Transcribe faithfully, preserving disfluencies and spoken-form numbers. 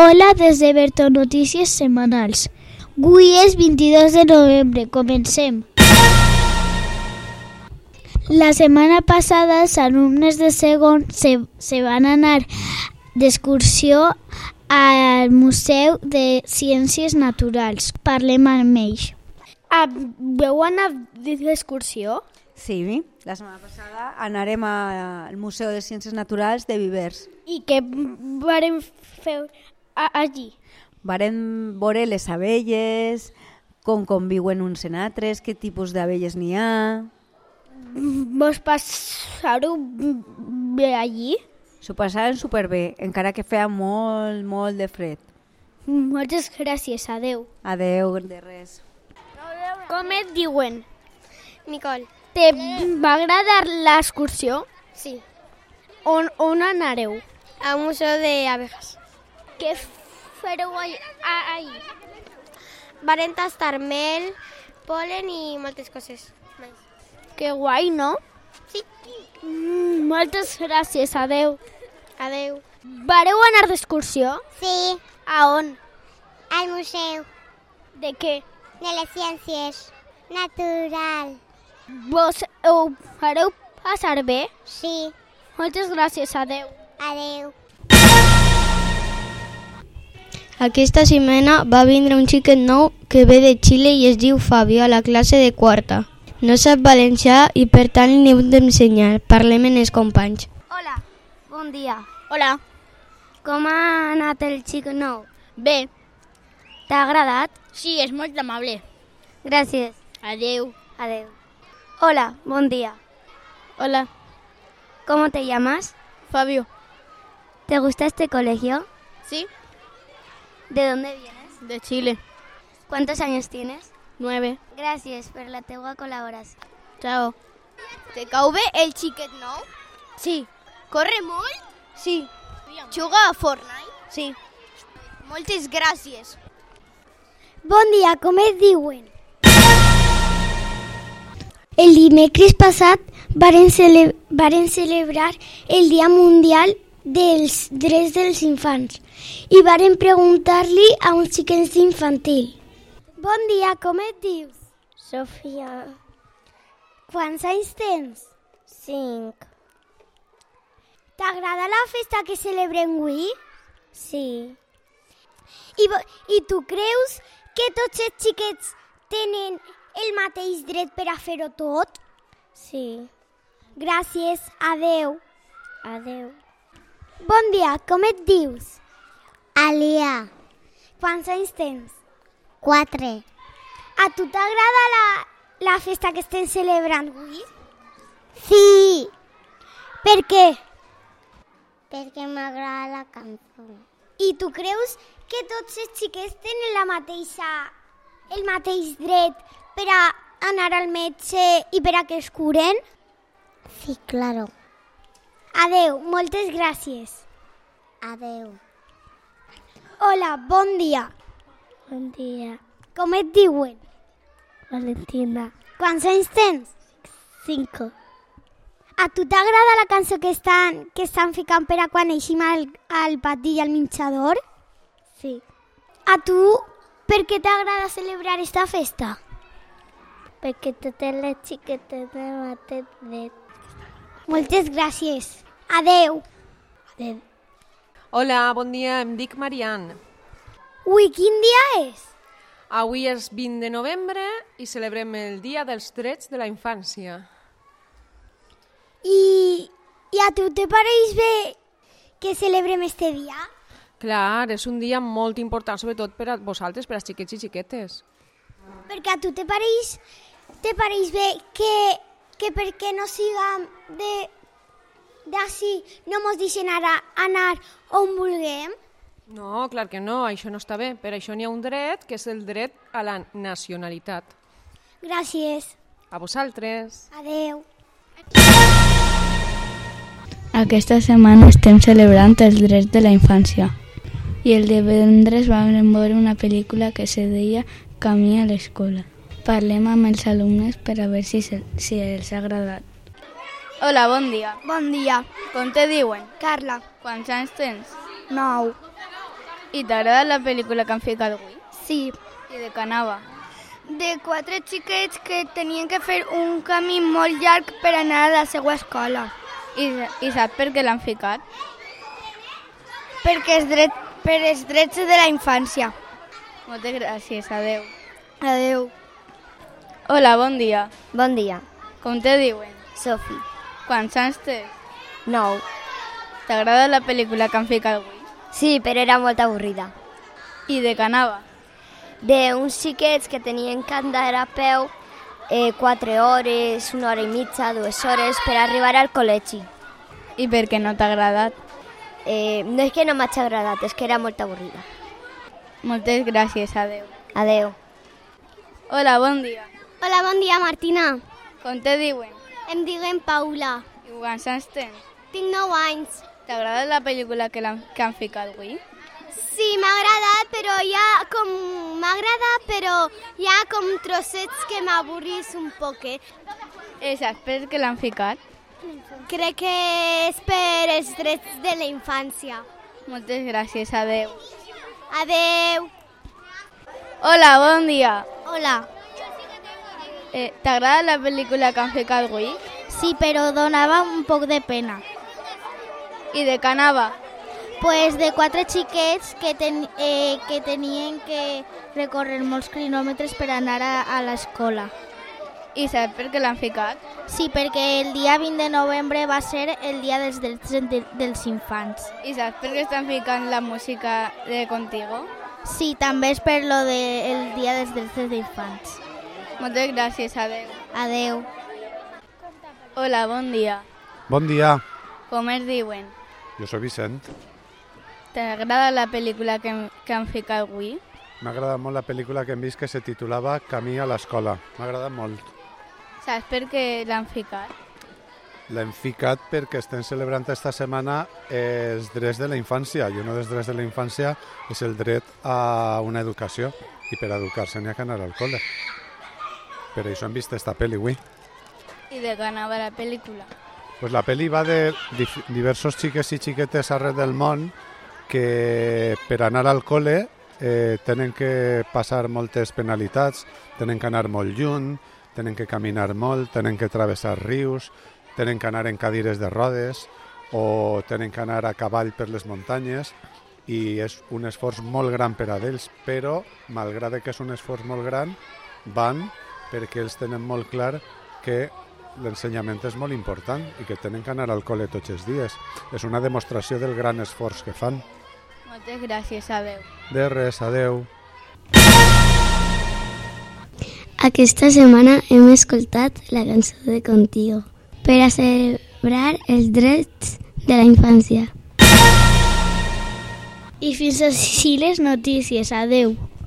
Hola des de Berto Notícies Setmanals. Avui és vint-i-dos de novembre. Comencem. La setmana passada els alumnes de segon se, se van anar d'excursió al Museu de Ciències Naturals. Parlem amb ells. Ah, veu anar d'excursió? Sí, la setmana passada anarem al Museu de Ciències Naturals de Vivers. I què varem fer allí? Varem veure les abelles, com conviuen uns en altres, qué tipus d'abelles n'hi ha. Vos passar-ho bé allí? S'ho passàvem superbé, encara que feia molt, molt de fred. Moltes gràcies, adeu. Adeu, de res. Com et diuen? Nicole. Te va agradar l'excursió? Sí. On, on anareu? Al Museu d'Abejas. Què fareu allí? Varen tastar mel, polen i moltes coses més. Que guai, no? Sí. Mm, moltes gràcies, adeu. Adeu. Vareu anar d'excursió? Sí. A on? Al museu De què? de les ciències naturals. Vos ho fareu passar bé? Sí. Moltes gràcies, adeu. Adeu. Aquesta setmana va vindre un xiquet nou que ve de Xile i es diu Fabio a la classe de quarta. No sap valencià i per tant li hem d'ensenyar. Parlem en els companys. Hola, bon dia. Hola. Com ha anat el xic nou? Bé. T'ha agradat? Sí, és molt amable. Gràcies. Adeu. Adeu. Hola, bon dia. Hola. ¿Cómo te llamas? Fabio. ¿Te gusta este colegio? Sí. ¿De dónde vienes? De Chile. ¿Cuántos años tienes? Nueve. Gràcies per la teua col·laboració. Ciao. Te cau bé el xiquet nou? Sí. Corre molt? Sí. Juga a Fortnite? Sí. Moltes gràcies. Bon dia, com et diuen? El dimecres passat varen, cele varen celebrar el Dia Mundial dels Drets dels Infants i varen preguntar-li a uns xiquets infantil. Bon dia, com et dius? Sofia. Quants anys tens? Cinc. T'agrada la festa que celebrem avui? Sí. I, I tu creus que tots els xiquets tenen el mateix dret per a fer-ho tot? Sí. Gràcies, adeu. Adeu. Bon dia, com et dius? Alia. Quants anys tens? Quatre. A tu t'agrada la, la festa que estem celebrant avui? Sí. Per què? Perquè m'agrada la cançó. I tu creus que tots els xiquets tenen la mateixa, el mateix dret per a anar al metge i per a que es curen? Sí, claro. Adeu, moltes gràcies. Adeu. Hola, bon dia. Bon dia. Com et diuen? Valentina. Quants anys tens? Cinco. A tu t'agrada la cançó que estan, que estan ficant per a quan eixim al, al pati i al menjador? Sí. A tu, per què t'agrada celebrar esta festa? Perquè totes les xiquetes de mateix dret. Moltes gràcies. Adeu. Adeu. Hola, bon dia, em dic Marian. Ui, quin dia és? Avui és vint de novembre i celebrem el Dia dels Drets de la Infància. I, i a tu te pareix bé que celebrem este dia? Clar, és un dia molt important, sobretot per a vosaltres, per a xiquets i xiquetes. Perquè a tu te pareix, te pareix bé que, que perquè no siguem de d'ací no mos deixen ara anar on vulguem? No, clar que no, això no està bé. Per això n'hi ha un dret, que és el dret a la nacionalitat. Gràcies. A vosaltres. Adeu. Aquesta setmana estem celebrant els drets de la infància i el divendres vam veure una pel·lícula que se deia Camí a l'escola. Parlem amb els alumnes per a veure si, se, si els ha agradat. Hola, bon dia. Bon dia. Com te diuen? Carla. Quants anys tens? Nou. I t'agrada la pel·lícula que han ficat avui? Sí, I de què anava? de quatre xiquets que tenien que fer un camí molt llarg per anar a la seva escola. I, i saps per què l'han ficat? Perquè és dret, per els drets de la infància. Moltes gràcies, adeu. Adeu. Hola, bon dia. Bon dia, Com te diuen? Sofi. Quants anys tens? Nou. T'agrada la pel·lícula que han ficat avui? Sí, però era molt avorrida. I de què anava? D'uns xiquets que tenien que andar a peu eh, quatre hores, una hora i mitja, dues hores per arribar al col·legi. I per què no t'ha agradat? Eh, no és que no m'hagi agradat, és que era molt avorrida. Moltes gràcies, adeu. Adeu. Hola, bon dia. Hola, bon dia, Martina. Com te diuen? Em diuen Paula. I quants anys tens? Tinc nou anys. T'agrada la pel·lícula que, l'han- que han ficat avui? Sí, m'ha agradat, però hi ha com... M'ha agradat, però hi ha com trossets que m'avorrís un poquet. I saps per què l'han ficat? Crec que és per els drets de la infància. Moltes gràcies, adeu. Adeu. Hola, bon dia. Hola. Eh, T'agrada la pel·lícula que han ficat avui? Sí, però donava un poc de pena. I de què anava? Pues de quatre xiquets que, ten, eh, que tenien que recórrer molts quilòmetres per anar a, a l'escola. I saps per què l'han ficat? Sí, perquè el dia vint de novembre va ser el dia dels drets de, dels infants. I saps per què estan ficant la música de Contigo? Sí, també és per lo del dia dels drets dels infants. Moltes gràcies, adeu. Adeu. Hola, bon dia. Bon dia, Com es diuen? jo soy Vicent. T'agrada la pel·lícula que, que han ficat avui? M'ha agradat molt la pel·lícula que hem vist que se titulava Camí a l'escola. M'ha agradat molt. Saps per què l'han ficat? L'hem ficat perquè estem celebrant esta setmana els drets de la infància i un dels drets de la infància és el dret a una educació i per educar-se n'hi ha que anar al col·le. Per això hem vist esta pel·li avui. I de què anava la pel·lícula? Pues la pel·li va de dif- diversos xiques i xiquetes arreu del món que per anar al col·le eh, tenen que passar moltes penalitats, tenen que anar molt lluny, tenen que caminar molt, tenen que travessar rius, tenen que anar en cadires de rodes o tenen que anar a cavall per les muntanyes i és un esforç molt gran per a ells, però malgrat que és un esforç molt gran, van perquè ells tenen molt clar que l'ensenyament és molt important i que tenen que anar al col·le tots els dies. És una demostració del gran esforç que fan. Moltes gràcies, adeu. De res, adeu. Aquesta setmana hem escoltat la cançó de Contigo per a celebrar els drets de la infància. I fins així les notícies. Adeu.